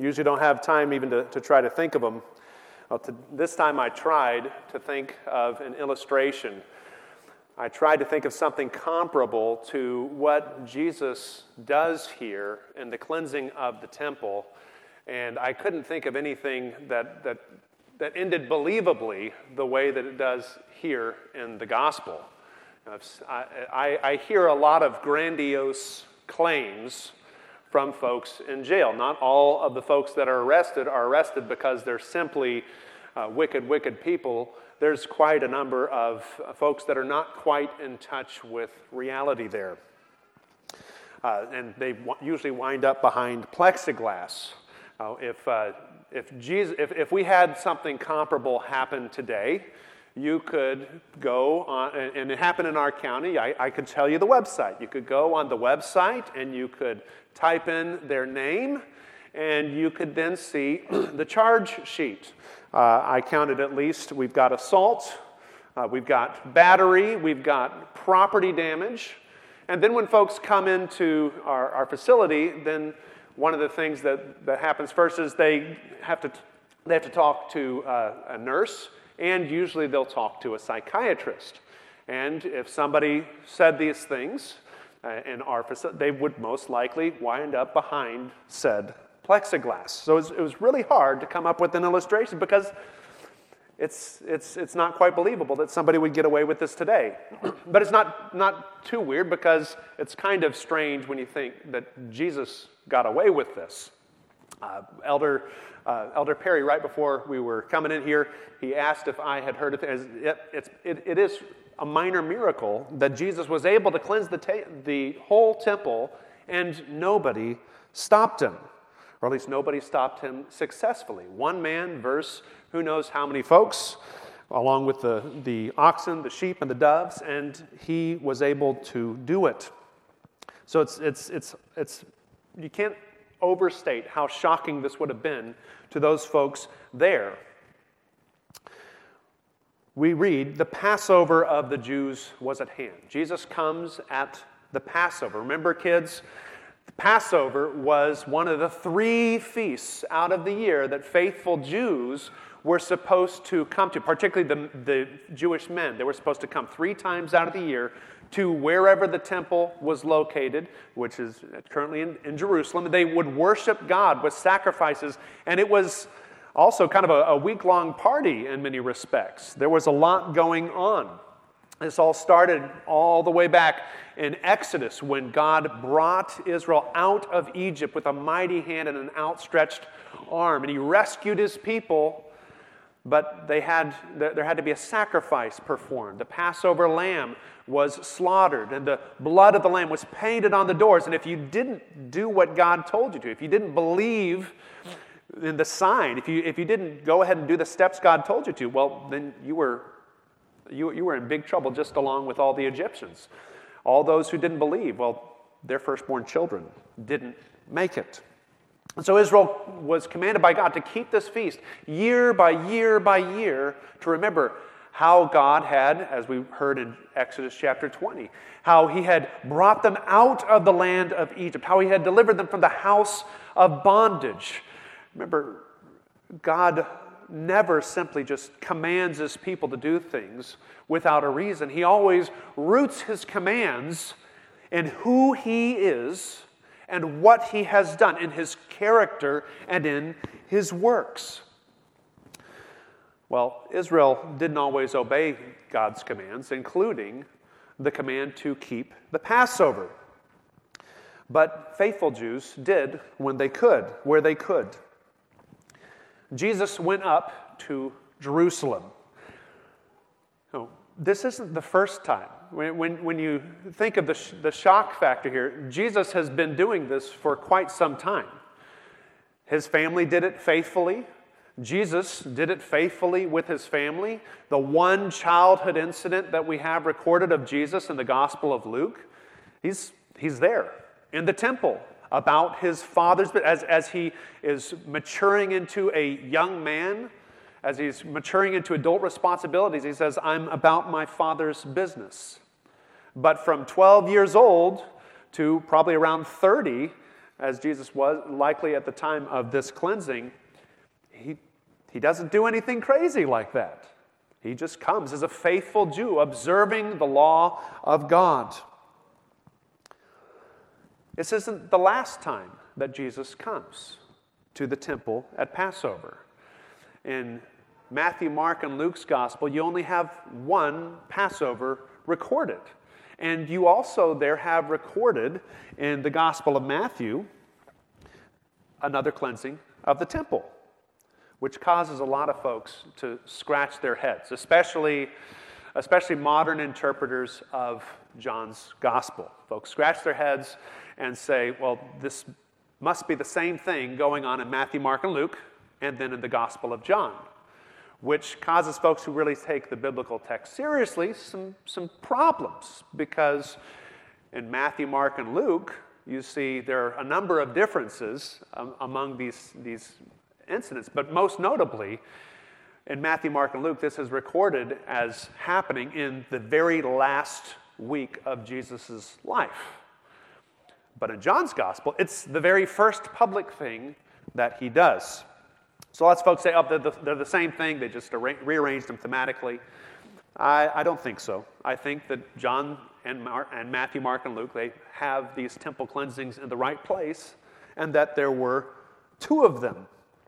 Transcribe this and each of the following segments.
usually don't have time even to try to think of them. Well, this time I tried to think of an illustration. I tried to think of something comparable to what Jesus does here in the cleansing of the temple, and I couldn't think of anything that ended believably the way that it does here in the gospel. I hear a lot of grandiose claims from folks in jail. Not all of the folks that are arrested because they're simply wicked people. There's quite a number of folks that are not quite in touch with reality there. And they usually wind up behind plexiglass. If we had something comparable happen today, you could go on, and it happened in our county. I could tell you the website. You could go on the website and you could type in their name, and you could then see the charge sheet. I counted at least, we've got assault, we've got battery, we've got property damage. And then when folks come into our facility, then one of the things that happens first is they have to talk to a nurse, and usually they'll talk to a psychiatrist. And if somebody said these things in our facility, they would most likely wind up behind said plexiglass. So it was really hard to come up with an illustration because it's not quite believable that somebody would get away with this today. But it's not too weird because it's kind of strange when you think that Jesus got away with this. Elder Perry, right before we were coming in here, he asked if I had heard of it. It is a minor miracle that Jesus was able to cleanse the whole temple and nobody stopped him. Or at least nobody stopped him successfully. One man versus who knows how many folks, along with the oxen, the sheep, and the doves, and he was able to do it. So it's you can't overstate how shocking this would have been to those folks there. We read, the Passover of the Jews was at hand. Jesus comes at the Passover. Remember, kids, the Passover was one of the 3 feasts out of the year that faithful Jews were supposed to come to, particularly the Jewish men. They were supposed to come 3 times out of the year to wherever the temple was located, which is currently in Jerusalem. They would worship God with sacrifices, and it was also kind of a week-long party in many respects. There was a lot going on. This all started all the way back in Exodus when God brought Israel out of Egypt with a mighty hand and an outstretched arm, and he rescued his people. But there had to be a sacrifice performed. The Passover lamb was slaughtered, and the blood of the lamb was painted on the doors. And if you didn't do what God told you to, if you didn't believe in the sign, if you didn't go ahead and do the steps God told you to, well, then you were in big trouble, just along with all the Egyptians. All those who didn't believe, well, their firstborn children didn't make it. And so Israel was commanded by God to keep this feast year by year by year to remember how God had, as we heard in Exodus chapter 20, how he had brought them out of the land of Egypt, how he had delivered them from the house of bondage. Remember, God never simply just commands his people to do things without a reason. He always roots his commands in who he is and what he has done, in his character and in his works. Well, Israel didn't always obey God's commands, including the command to keep the Passover. But faithful Jews did when they could, where they could. Jesus went up to Jerusalem. Oh, this isn't the first time. When you think of the shock factor here, Jesus has been doing this for quite some time. His family did it faithfully. Jesus did it faithfully with his family. The one childhood incident that we have recorded of Jesus in the Gospel of Luke, he's there in the temple about his father's, as he is maturing into a young man, as he's maturing into adult responsibilities, he says, I'm about my father's business. But from 12 years old to probably around 30, as Jesus was likely at the time of this cleansing, he doesn't do anything crazy like that. He just comes as a faithful Jew, observing the law of God. This isn't the last time that Jesus comes to the temple at Passover. In Matthew, Mark, and Luke's gospel, you only have one Passover recorded. And you also there have recorded in the Gospel of Matthew another cleansing of the temple, which causes a lot of folks to scratch their heads, especially modern interpreters of John's Gospel. Folks scratch their heads and say, well, this must be the same thing going on in Matthew, Mark, and Luke, and then in the Gospel of John, which causes folks who really take the biblical text seriously some problems, because in Matthew, Mark, and Luke, you see there are a number of differences among these incidents, but most notably, in Matthew, Mark, and Luke, this is recorded as happening in the very last week of Jesus' life. But in John's Gospel, it's the very first public thing that he does. So lots of folks say, oh, they're the same thing, they just rearranged them thematically. I don't think so. I think that John and Matthew, Mark, and Luke, they have these temple cleansings in the right place, and that there were two of them.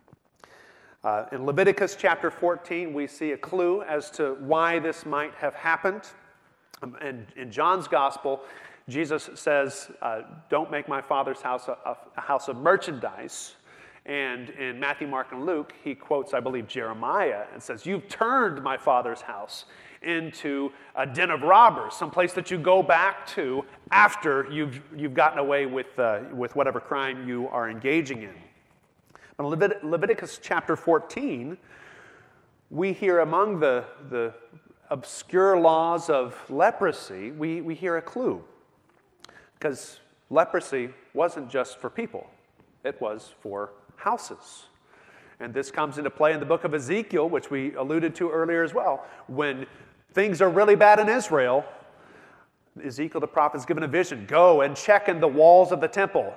In Leviticus chapter 14, we see a clue as to why this might have happened. And in John's Gospel, Jesus says, don't make my Father's house a house of merchandise. And in Matthew, Mark, and Luke, he quotes, I believe, Jeremiah and says, you've turned my Father's house into a den of robbers, someplace that you go back to after you've gotten away with whatever crime you are engaging in. In Leviticus chapter 14, we hear among the obscure laws of leprosy, we hear a clue. Because leprosy wasn't just for people, it was for houses. And this comes into play in the book of Ezekiel, which we alluded to earlier as well. When things are really bad in Israel, Ezekiel the prophet is given a vision. Go and check in the walls of the temple.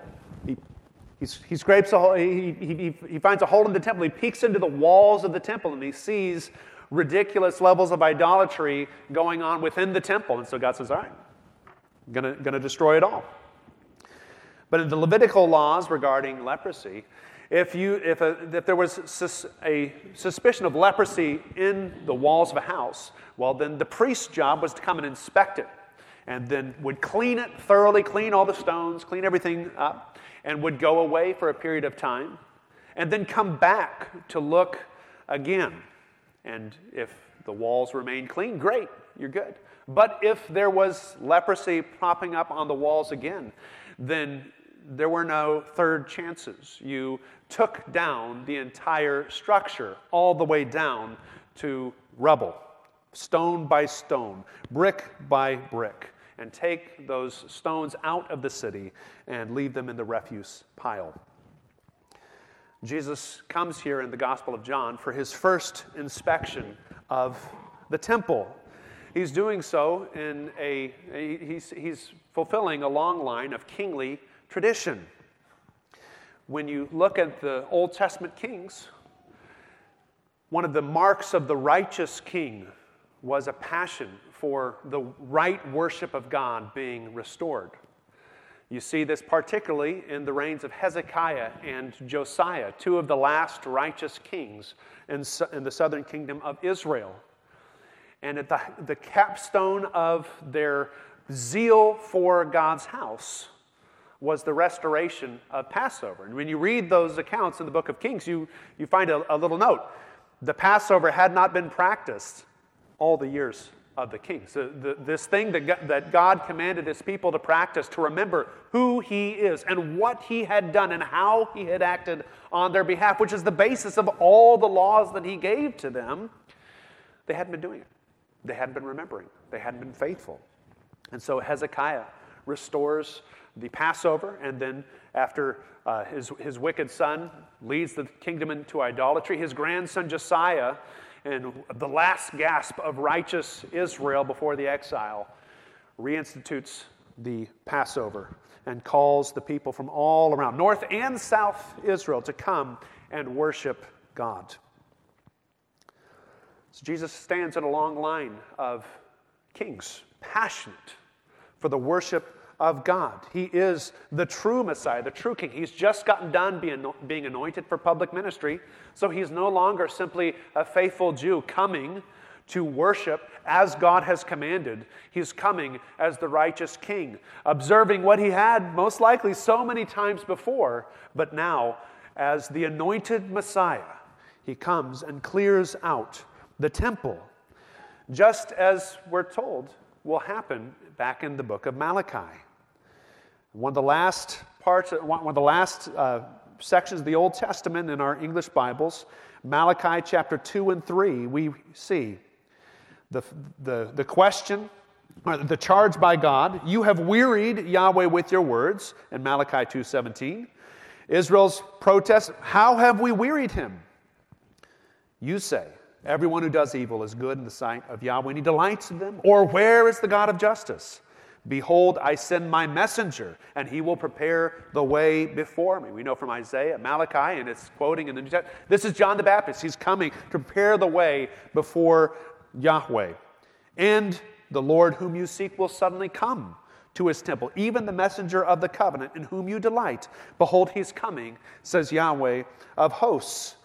He scrapes a hole, he finds a hole in the temple. He peeks into the walls of the temple and he sees ridiculous levels of idolatry going on within the temple. And so God says, all right, I'm gonna destroy it all. But in the Levitical laws regarding leprosy, if there was a suspicion of leprosy in the walls of a house, well, then the priest's job was to come and inspect it, and then would clean it thoroughly, clean all the stones, clean everything up, and would go away for a period of time, and then come back to look again. And if the walls remained clean, great, you're good. But if there was leprosy popping up on the walls again, then there were no third chances. You took down the entire structure all the way down to rubble, stone by stone, brick by brick, and take those stones out of the city and leave them in the refuse pile. Jesus comes here in the Gospel of John for his first inspection of the temple. He's doing so he's fulfilling a long line of kingly tradition. When you look at the Old Testament kings, one of the marks of the righteous king was a passion for the right worship of God being restored. You see this particularly in the reigns of Hezekiah and Josiah, two of the last righteous kings in the southern kingdom of Israel. And at the capstone of their zeal for God's house was the restoration of Passover. And when you read those accounts in the book of Kings, you find a little note. The Passover had not been practiced all the years of the kings. This thing that God commanded his people to practice, to remember who he is and what he had done and how he had acted on their behalf, which is the basis of all the laws that he gave to them, they hadn't been doing it. They hadn't been remembering. They hadn't been faithful. And so Hezekiah restores the Passover, and then after his wicked son leads the kingdom into idolatry, his grandson Josiah, and the last gasp of righteous Israel before the exile, reinstitutes the Passover and calls the people from all around, North and South Israel, to come and worship God. So Jesus stands in a long line of kings, passionate for the worship of God. He is the true Messiah, the true King. He's just gotten done being anointed for public ministry, so he's no longer simply a faithful Jew coming to worship as God has commanded. He's coming as the righteous King, observing what he had most likely so many times before, but now as the anointed Messiah, he comes and clears out the temple, just as we're told will happen back in the book of Malachi. One of the last sections of the Old Testament in our English Bibles, Malachi chapter 2 and 3, we see the question, or the charge by God, "You have wearied Yahweh with your words," in Malachi 2:17. Israel's protest, "How have we wearied him?" You say, "Everyone who does evil is good in the sight of Yahweh, and he delights in them." Or, "Where is the God of justice? Behold, I send my messenger, and he will prepare the way before me." We know from Isaiah, Malachi, and it's quoting in the New Testament. This is John the Baptist. He's coming to prepare the way before Yahweh. "And the Lord whom you seek will suddenly come to his temple, even the messenger of the covenant in whom you delight. Behold, he's coming, says Yahweh of hosts."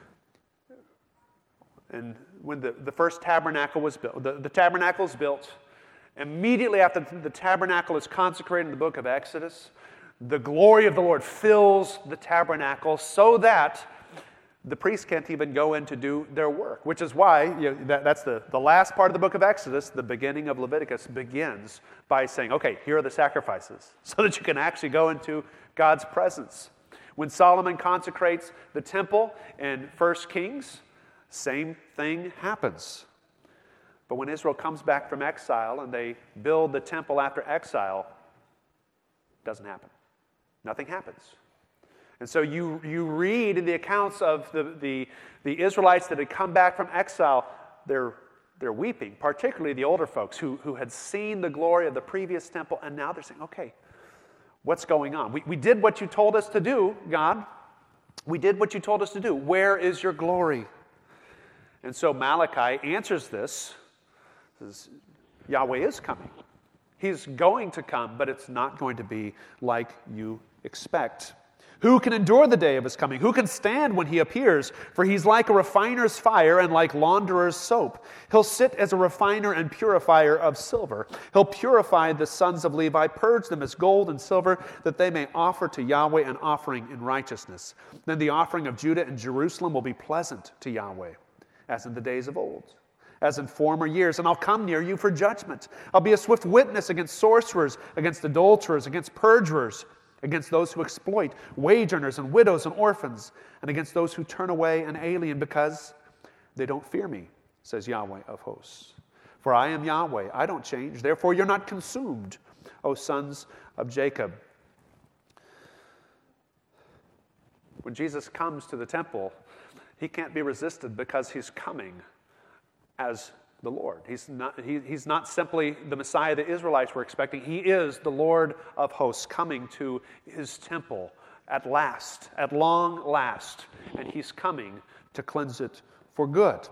And when the first tabernacle was built, the tabernacle is built, immediately after the tabernacle is consecrated in the book of Exodus, the glory of the Lord fills the tabernacle so that the priests can't even go in to do their work, which is why that's the last part of the book of Exodus. The beginning of Leviticus begins by saying, okay, here are the sacrifices, so that you can actually go into God's presence. When Solomon consecrates the temple in 1 Kings, same thing happens. But when Israel comes back from exile and they build the temple after exile, it doesn't happen. Nothing happens. And so you read in the accounts of the Israelites that had come back from exile, they're weeping, particularly the older folks who had seen the glory of the previous temple, and now they're saying, okay, what's going on? We did what you told us to do, God. We did what you told us to do. Where is your glory? And so Malachi answers this. Says, Yahweh is coming. He's going to come, but it's not going to be like you expect. Who can endure the day of his coming? Who can stand when he appears? For he's like a refiner's fire and like launderer's soap. He'll sit as a refiner and purifier of silver. He'll purify the sons of Levi, purge them as gold and silver, that they may offer to Yahweh an offering in righteousness. Then the offering of Judah and Jerusalem will be pleasant to Yahweh, as in the days of old, as in former years. And I'll come near you for judgment. I'll be a swift witness against sorcerers, against adulterers, against perjurers, against those who exploit wage earners and widows and orphans, and against those who turn away an alien because they don't fear me, says Yahweh of hosts. For I am Yahweh, I don't change, therefore you're not consumed, O sons of Jacob. When Jesus comes to the temple, he can't be resisted because he's coming as the Lord. He's not simply the Messiah the Israelites were expecting. He is the Lord of hosts coming to his temple at last, at long last, and he's coming to cleanse it for good.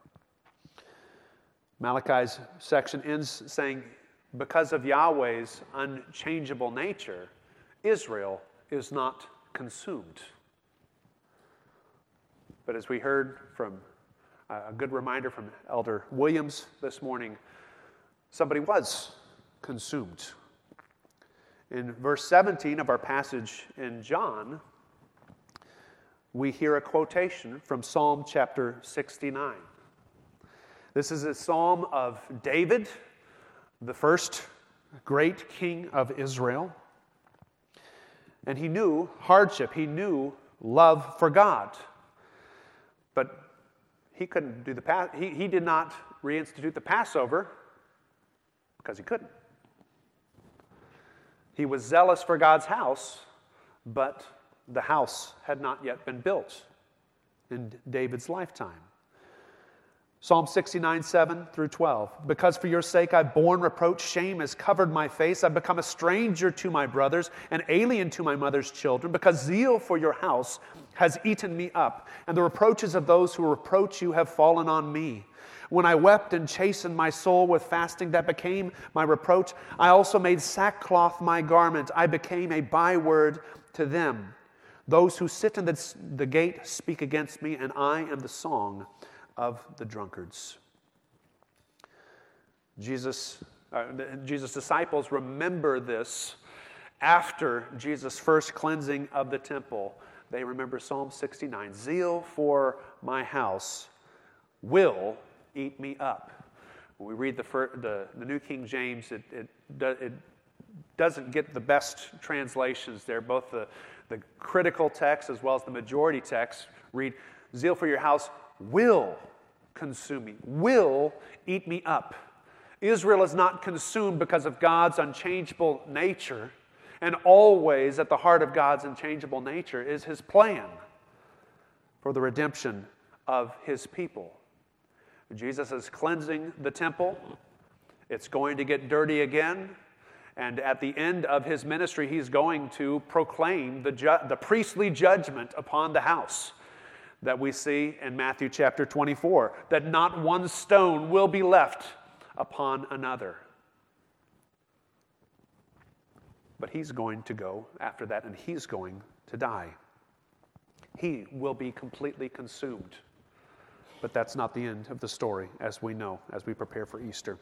Malachi's section ends saying, because of Yahweh's unchangeable nature, Israel is not consumed. But as we heard from a good reminder from Elder Williams this morning, somebody was consumed. In verse 17 of our passage in John, we hear a quotation from Psalm chapter 69. This is a psalm of David, the first great king of Israel. And he knew hardship, he knew love for God. But he couldn't do he did not reinstitute the Passover because he couldn't. He was zealous for God's house, but the house had not yet been built in David's lifetime. Psalm 69, 7 through 12. Because for your sake I've borne reproach, shame has covered my face. I've become a stranger to my brothers, an alien to my mother's children, because zeal for your house has eaten me up, and the reproaches of those who reproach you have fallen on me. When I wept and chastened my soul with fasting that became my reproach, I also made sackcloth my garment. I became a byword to them. Those who sit in the gate speak against me, and I am the song of the drunkards. Jesus' disciples remember this after Jesus' first cleansing of the temple. They remember Psalm 69. Zeal for my house will eat me up. When we read the New King James, it doesn't get the best translations there. Both the critical text as well as the majority text read, zeal for your house will consume me, will eat me up. Israel is not consumed because of God's unchangeable nature, and always at the heart of God's unchangeable nature is His plan for the redemption of His people. Jesus is cleansing the temple. It's going to get dirty again. And at the end of His ministry, He's going to proclaim the priestly judgment upon the house that we see in Matthew chapter 24, that not one stone will be left upon another. But He's going to go after that, and He's going to die. He will be completely consumed. But that's not the end of the story, as we know, as we prepare for Easter.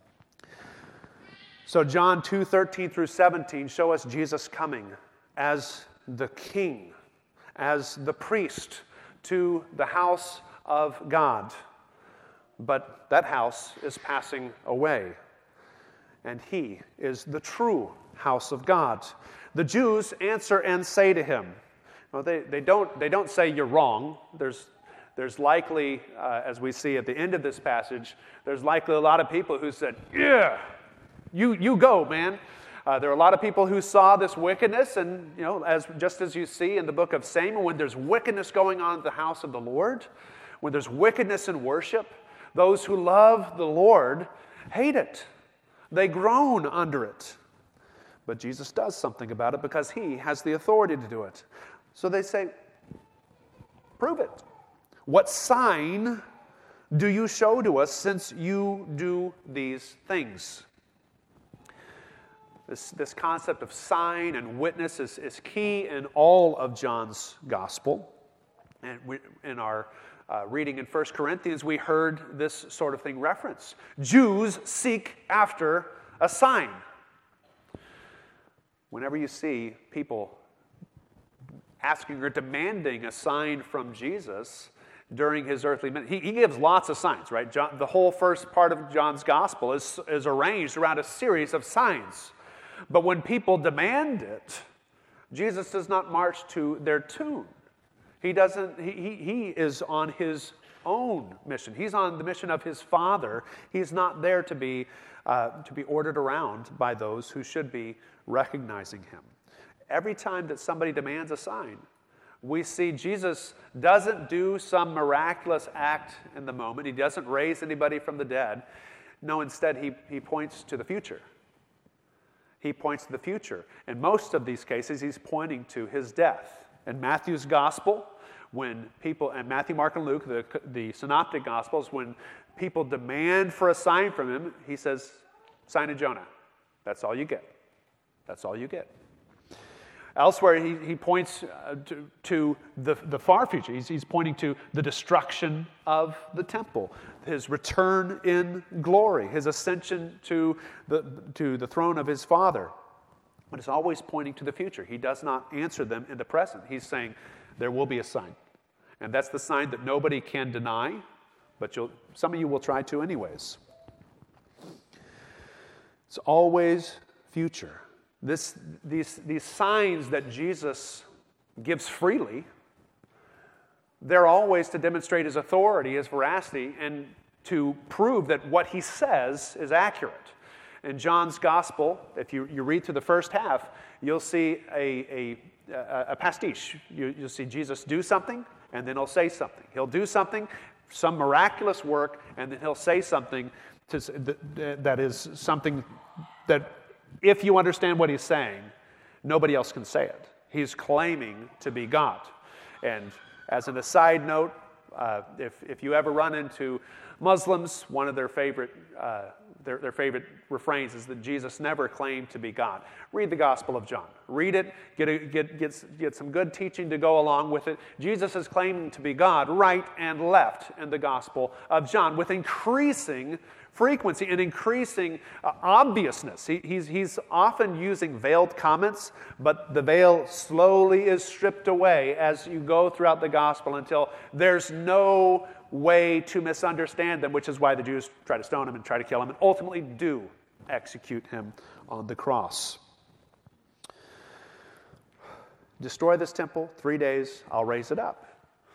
So John 2:13 through 17 show us Jesus coming as the king, as the priest to the house of God. But that house is passing away, and He is the true house of God. The Jews answer and say to Him, well, they don't say you're wrong. There's likely, as we see at the end of this passage, there's likely a lot of people who said, yeah, you go, man. There are a lot of people who saw this wickedness, and just as you see in the book of Samuel, when there's wickedness going on at the house of the Lord, when there's wickedness in worship, those who love the Lord hate it. They groan under it. But Jesus does something about it because He has the authority to do it. So they say, prove it. What sign do you show to us since you do these things? This concept of sign and witness is key in all of John's gospel. And in our reading in 1 Corinthians, we heard this sort of thing referenced. Jews seek after a sign. Whenever you see people asking or demanding a sign from Jesus during His earthly ministry, He gives lots of signs, right? The whole first part of John's gospel is arranged around a series of signs. But when people demand it, Jesus does not march to their tune. He is on His own mission. He's on the mission of His Father. He's not there to be ordered around by those who should be recognizing Him. Every time that somebody demands a sign, we see Jesus doesn't do some miraculous act in the moment. He doesn't raise anybody from the dead. No, instead, He points to the future. He points to the future. In most of these cases, He's pointing to His death. In Matthew's gospel, when people, and Matthew, Mark, and Luke, the synoptic gospels, when people demand for a sign from Him, He says, sign of Jonah. That's all you get. That's all you get. Elsewhere, he points to the far future. He's pointing to the destruction of the temple, His return in glory, His ascension to the throne of His Father. But it's always pointing to the future. He does not answer them in the present. He's saying there will be a sign. And that's the sign that nobody can deny, but some of you will try to anyways. It's always future. These signs that Jesus gives freely, they're always to demonstrate His authority, His veracity, and to prove that what He says is accurate. In John's gospel, if you read through the first half, you'll see a pastiche. You'll see Jesus do something, and then He'll say something. He'll do something, some miraculous work, and then he'll say something that is something that, if you understand what he's saying, nobody else can say it. He's claiming to be God. And as an aside note, if you ever run into Muslims, one of their favorite refrains is that Jesus never claimed to be God. Read the Gospel of John. Read it. Get some good teaching to go along with it. Jesus is claiming to be God right and left in the Gospel of John with increasing frequency and increasing obviousness. He's often using veiled comments, but the veil slowly is stripped away as you go throughout the Gospel until there's no way to misunderstand them, which is why the Jews try to stone him and try to kill him and ultimately do execute him on the cross. Destroy this temple, 3 days, I'll raise it up.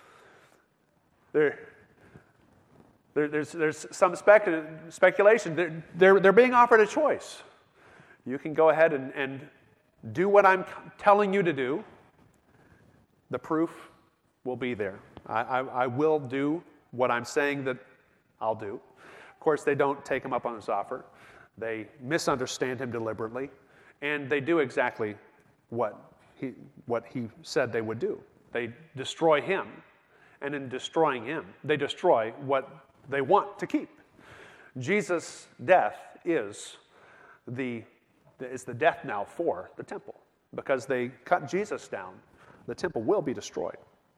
There's some speculation. They're being offered a choice. You can go ahead and do what I'm telling you to do. The proof will be there. I will do what I'm saying that I'll do. Of course, they don't take him up on his offer. They misunderstand him deliberately, and they do exactly what he said they would do. They destroy him, and in destroying him, they destroy what they want to keep. Jesus' death is the death now for the temple. Because they cut Jesus down, the temple will be destroyed.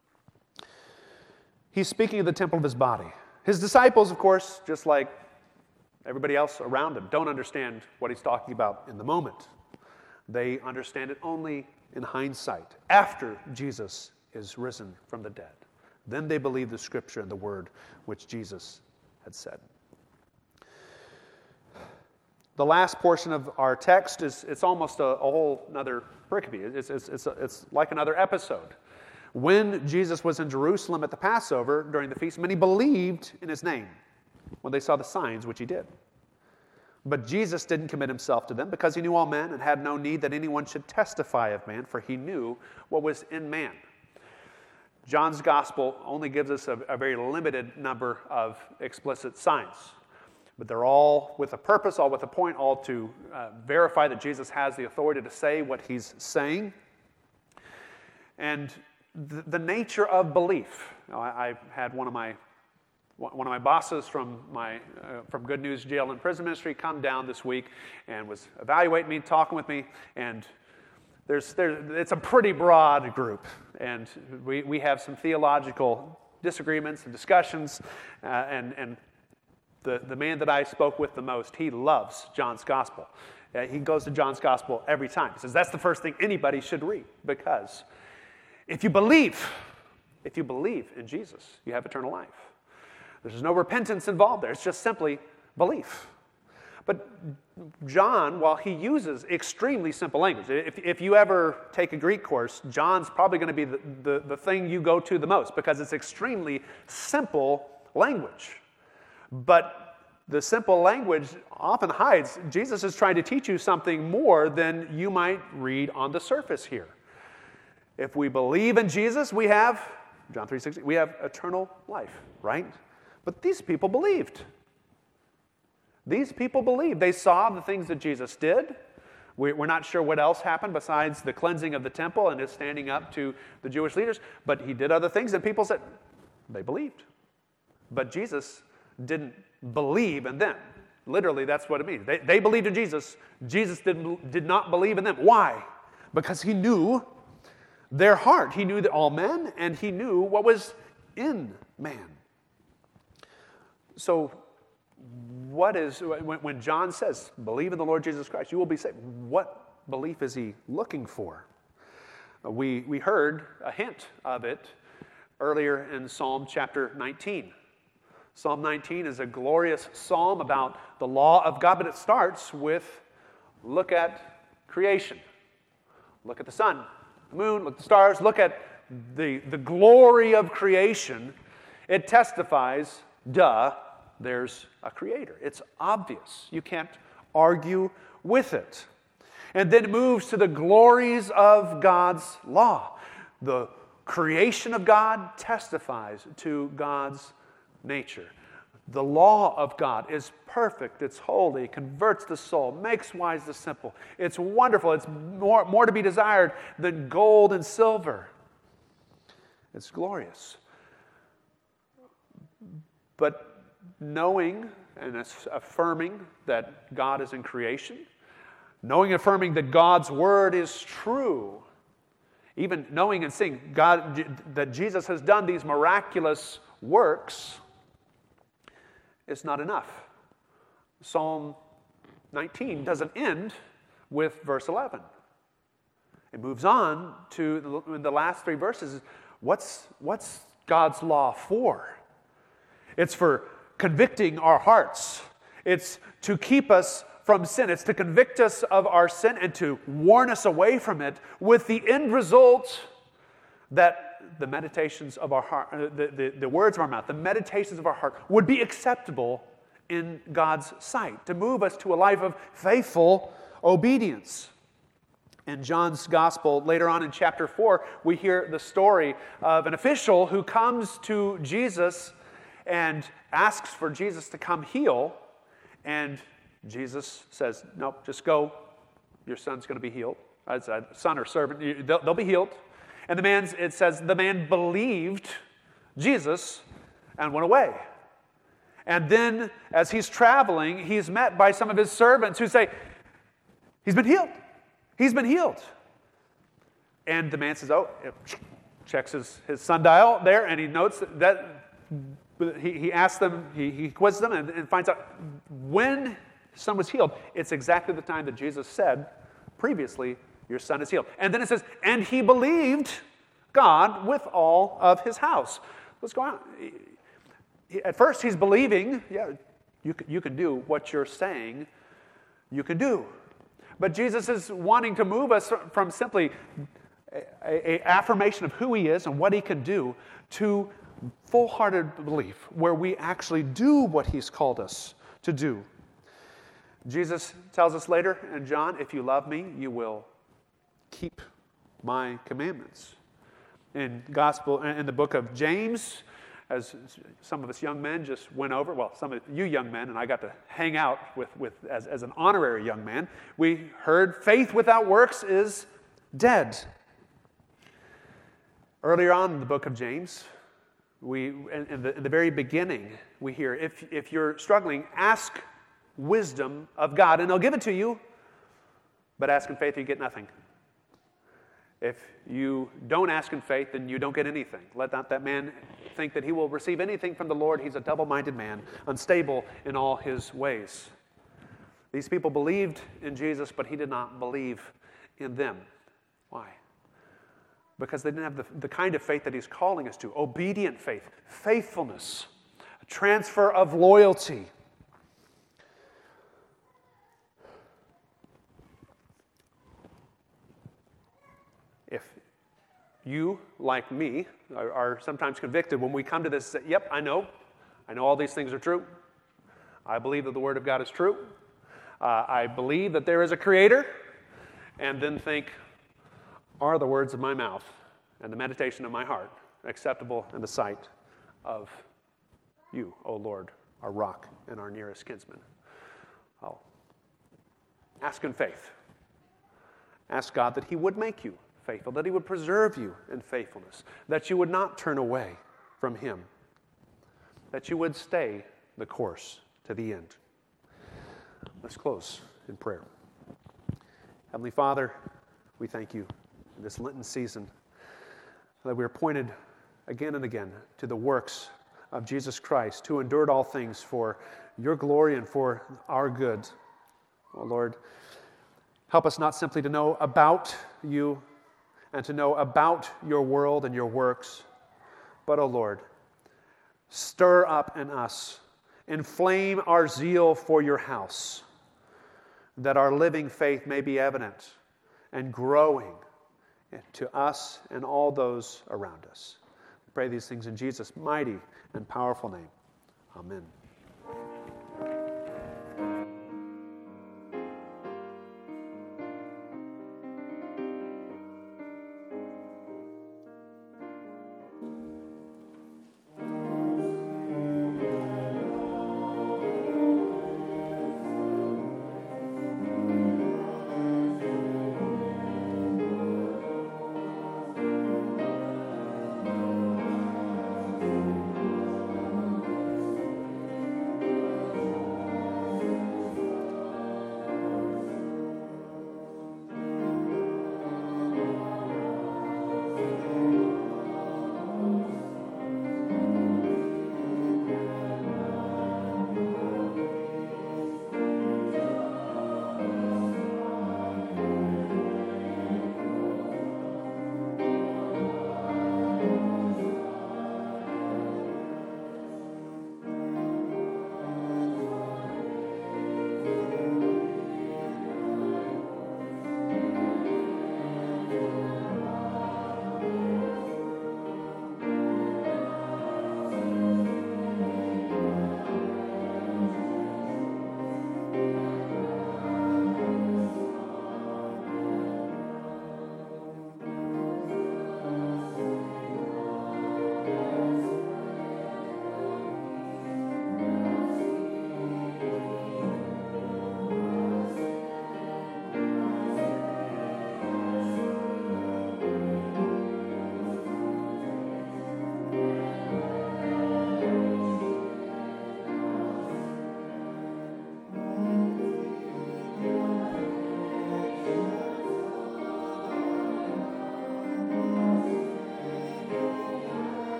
He's speaking of the temple of his body. His disciples, of course, just like everybody else around him, don't understand what he's talking about in the moment. They understand it only in hindsight, after Jesus is risen from the dead. Then they believe the scripture and the word which Jesus had said. The last portion of our text it's almost a whole another pericope. It's like another episode. When Jesus was in Jerusalem at the Passover during the feast, many believed in his name when they saw the signs which he did. But Jesus didn't commit himself to them because he knew all men and had no need that anyone should testify of man, for he knew what was in man. John's gospel only gives us a very limited number of explicit signs. But they're all with a purpose, all with a point, all to verify that Jesus has the authority to say what he's saying. And the nature of belief. I had one of my bosses from Good News Jail and Prison Ministry come down this week and was evaluating me, talking with me, and it's a pretty broad group, and we have some theological disagreements and discussions, and the man that I spoke with the most, he loves John's Gospel. He goes to John's Gospel every time. He says that's the first thing anybody should read, because if you believe in Jesus, you have eternal life. There's no repentance involved there. It's just simply belief. But John, while he uses extremely simple language, if you ever take a Greek course, John's probably going to be the thing you go to the most because it's extremely simple language. But the simple language often hides. Jesus is trying to teach you something more than you might read on the surface here. If we believe in Jesus, we have, John 3:16, we have eternal life, right? But these people believed. These people believed. They saw the things that Jesus did. We're not sure what else happened besides the cleansing of the temple and his standing up to the Jewish leaders, but he did other things, and people said they believed. But Jesus didn't believe in them. Literally, that's what it means. They believed in Jesus. Jesus did not believe in them. Why? Because he knew their heart. He knew that all men, and he knew what was in man. So when John says, believe in the Lord Jesus Christ, you will be saved, what belief is he looking for? We heard a hint of it earlier in Psalm chapter 19. Psalm 19 is a glorious psalm about the law of God, but it starts with, look at creation. Look at the sun, the moon, look at the stars, look at the glory of creation. It testifies, there's a creator. It's obvious. You can't argue with it. And then it moves to the glories of God's law. The creation of God testifies to God's nature. The law of God is perfect, it's holy, converts the soul, makes wise the simple. It's wonderful, it's more to be desired than gold and silver. It's glorious. But knowing and affirming that God is in creation, knowing and affirming that God's word is true, even knowing and seeing that Jesus has done these miraculous works, is not enough. Psalm 19 doesn't end with verse 11. It moves on to the last three verses. What's God's law for? It's for convicting our hearts. It's to keep us from sin. It's to convict us of our sin and to warn us away from it, with the end result that the meditations of our heart, the words of our mouth, the meditations of our heart would be acceptable in God's sight, to move us to a life of faithful obedience. In John's Gospel, later on in chapter 4, we hear the story of an official who comes to Jesus and asks for Jesus to come heal, and Jesus says, "Nope, just go. Your son's going to be healed." Son or servant, they'll be healed. And it says the man believed Jesus and went away. And then as he's traveling, he's met by some of his servants who say, "He's been healed. He's been healed." And the man says, checks his sundial there, and he notes that he asks them, he quizzes them and finds out when his son was healed. It's exactly the time that Jesus said previously, "Your son is healed." And then it says, and he believed God with all of his house. What's going on? At first he's believing, you can do what you're saying you can do. But Jesus is wanting to move us from simply an affirmation of who he is and what he can do to full-hearted belief, where we actually do what he's called us to do. Jesus tells us later in John, "If you love me, you will keep my commandments." In the book of James, as some of us young men just went over, well, some of you young men, and I got to hang out as an honorary young man, we heard faith without works is dead. Earlier on in the book of James, in the very beginning, we hear, if you're struggling, ask wisdom of God, and he'll give it to you, but ask in faith, you get nothing. If you don't ask in faith, then you don't get anything. Let not that man think that he will receive anything from the Lord. He's a double-minded man, unstable in all his ways. These people believed in Jesus, but he did not believe in them. Why? Because they didn't have the kind of faith that he's calling us to. Obedient faith, faithfulness, a transfer of loyalty. If you, like me, are sometimes convicted when we come to this, yep, I know all these things are true. I believe that the Word of God is true. I believe that there is a Creator, and then think, are the words of my mouth and the meditation of my heart acceptable in the sight of you, O Lord, our rock and our nearest kinsman? I'll ask in faith. Ask God that he would make you faithful, that he would preserve you in faithfulness, that you would not turn away from him, that you would stay the course to the end. Let's close in prayer. Heavenly Father, we thank you in this Lenten season that we are pointed again and again to the works of Jesus Christ, who endured all things for your glory and for our good. Oh Lord, help us not simply to know about you and to know about your world and your works, but, oh Lord, stir up in us, inflame our zeal for your house, that our living faith may be evident and growing to us and all those around us. We pray these things in Jesus' mighty and powerful name. Amen.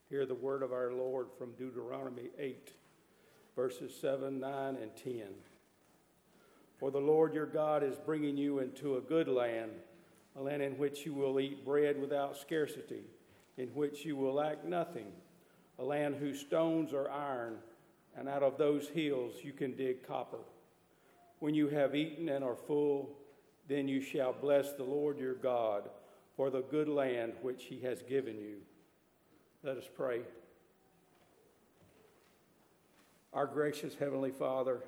Hear the word of our Lord from Deuteronomy 8, verses 7, 9, and 10. For the Lord your God is bringing you into a good land, a land in which you will eat bread without scarcity, in which you will lack nothing, a land whose stones are iron, and out of those hills you can dig copper. When you have eaten and are full, then you shall bless the Lord your God for the good land which he has given you. Let us pray. Our gracious Heavenly Father,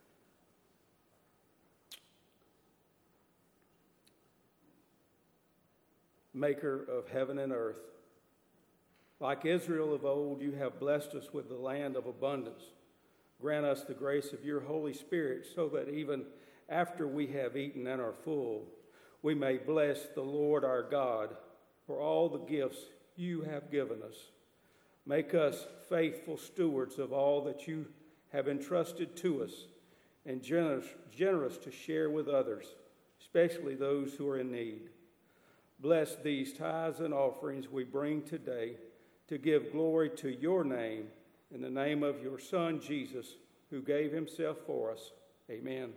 maker of heaven and earth, like Israel of old, you have blessed us with the land of abundance. Grant us the grace of your Holy Spirit so that even after we have eaten and are full, we may bless the Lord our God for all the gifts you have given us. Make us faithful stewards of all that you have entrusted to us and generous to share with others, especially those who are in need. Bless these tithes and offerings we bring today to give glory to your name, in the name of your Son, Jesus, who gave himself for us. Amen.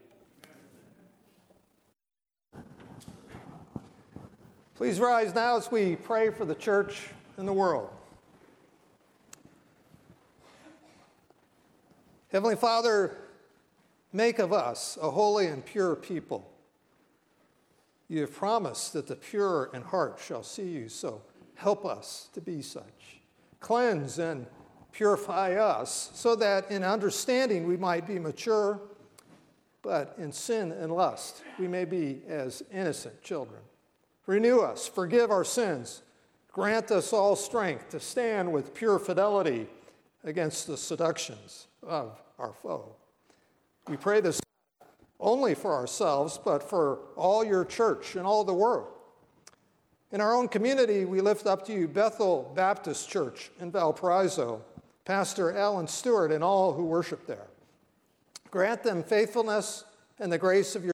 Please rise now as we pray for the church and the world. Heavenly Father, make of us a holy and pure people. You have promised that the pure in heart shall see you, so help us to be such. Cleanse and purify us so that in understanding we might be mature, but in sin and lust we may be as innocent children. Renew us, forgive our sins, grant us all strength to stand with pure fidelity against the seductions of our foe. We pray this only for ourselves, but for all your church and all the world. In our own community, we lift up to you Bethel Baptist Church in Valparaiso, Pastor Alan Stewart and all who worship there. Grant them faithfulness and the grace of your